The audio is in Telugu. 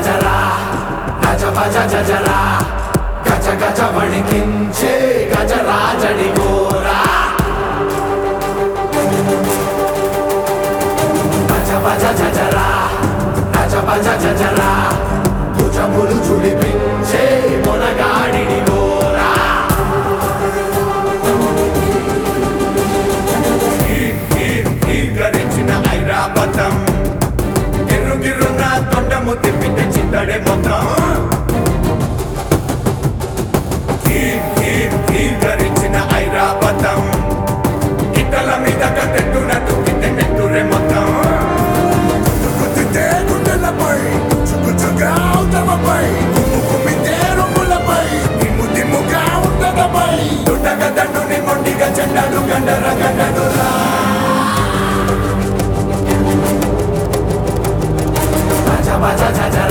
జజరా గజ భజ జజరా గజ గజ వణికించే గజరాజడి గోరా గజ భజ జజరా గజ భజ జజరా భుజములు చుడిపించే మొనగాడిని గోరా గరించిన ఐరావతం గిర్రు గిర్రున్న తొండము తిప్పితే చింతడే మొత్తం గరించిన ఐరావతం ఇతల మీద కట్టెట్టున తుక్కితే నెట్టురే మొత్తం గుండెలపై చుక్కుచుగా ఉత్తమపై కుమ్మితే రొమ్ములపై దిమ్ము దిమ్ముగా ఉండదపై దుడ్డగా దండుని మొండిగా చెండాలు గండర గండడురా Baca baca